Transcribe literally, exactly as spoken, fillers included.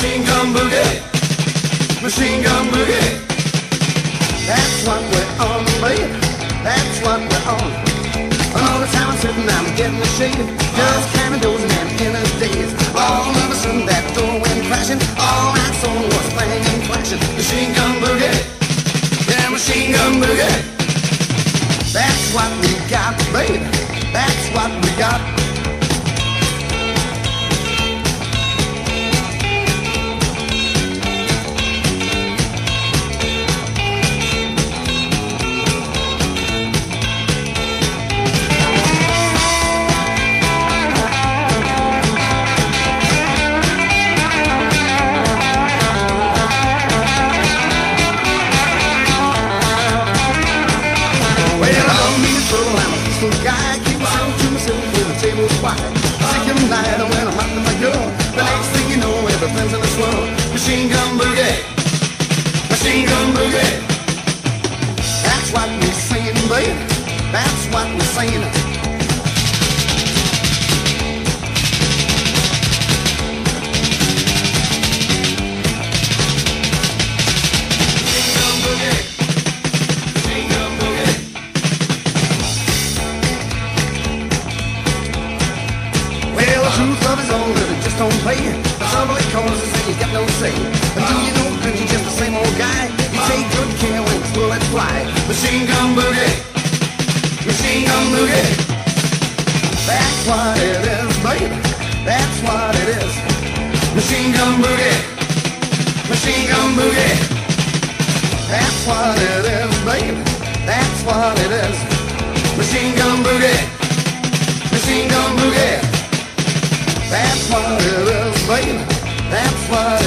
Machine gun boogie, machine gun boogie. That's what we're on, baby. That's what we're on. And all the time I'm sitting, I'm getting the shade. Just kind of dozing and in a daze. All of a sudden that door went crashing. All I saw was banging, flashing. Machine gun boogie, yeah, machine gun boogie. That's what we got, baby. That's what we got. Guy, keep myself to myself when the table's quiet. Second night when I'm out with my girl. The next thing you know, everything's in a swirl. Machine gun boogie, machine gun boogie. That's what we're saying, baby. That's what we're saying. Truth of his own, but it just don't play. The trouble it causes and you got no say. And do you know that you're just the same old guy? You take good care when it's bullets fly. Machine gun boogie, machine gun boogie. That's what it is, baby. That's what it is. Machine gun boogie, machine gun boogie. That's what it is, baby. That's what it is. Machine gun boogie, machine gun boogie. That's what it is, baby. That's what